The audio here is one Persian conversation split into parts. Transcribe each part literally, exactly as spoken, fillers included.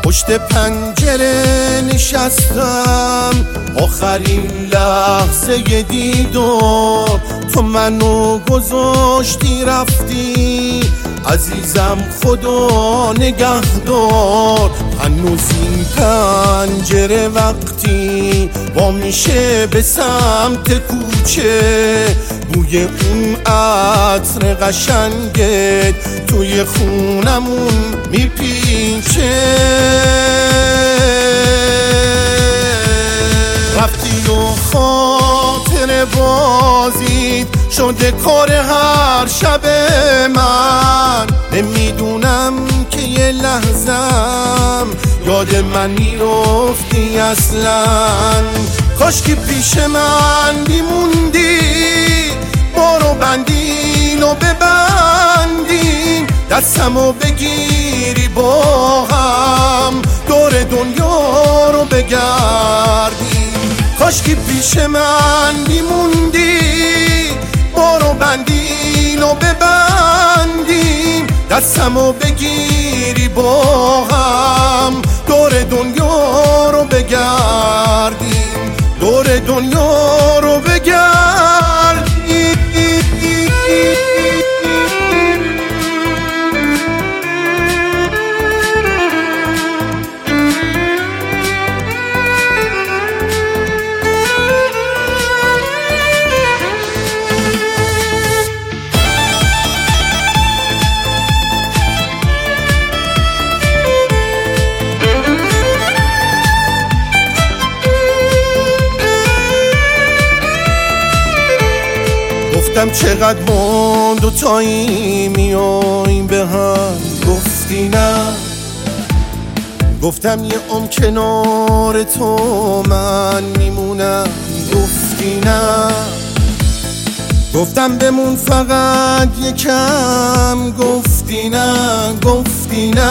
پشت پنجره نشستم، آخرین لحظه دیدار تو منو گذاشتی رفتی. عزیزم خدا نگهدار، هنوز این پنجره وقتی با میشه به سمت کوچه، بوی اون عطر قشنگت توی خونمون میپیچه. رفتی و خاطر بازید شده کار هر شب من. نمیدونم که یه لحظم یاد من میرفتی اصلا. کاش که پیش من میموندی، بارو بندیل و ببندیم، دستمو بگیری با هم دور دنیا رو بگردیم. کاش که پیش من میموندی، بارو بندیل و ببندیم، دستمو بگیری با هم دور دنیا رو بگردیم، دور دنیا رو بگردیم. گفتم چقدر ما دوتایی میایم به هم، گفتی نه. گفتم یه عمر کنار تو من میمونم، گفتی نه. گفتم بمون فقط یکم، گفتی نه، گفتی نه.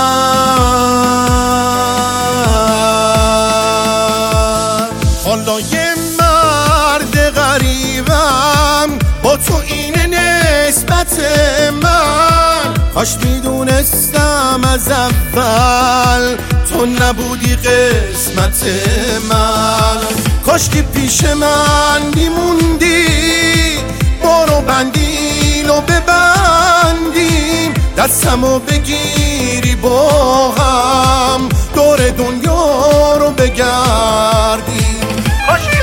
حالا یه مرد غریبم با تو اینه نسبت من. کاش میدونستم از اول تو نبودی قسمت من. کاش که پیش من میموندی، بارو بندیل و ببندیم، دستمو بگیری با هم دور دنیا رو بگردیم.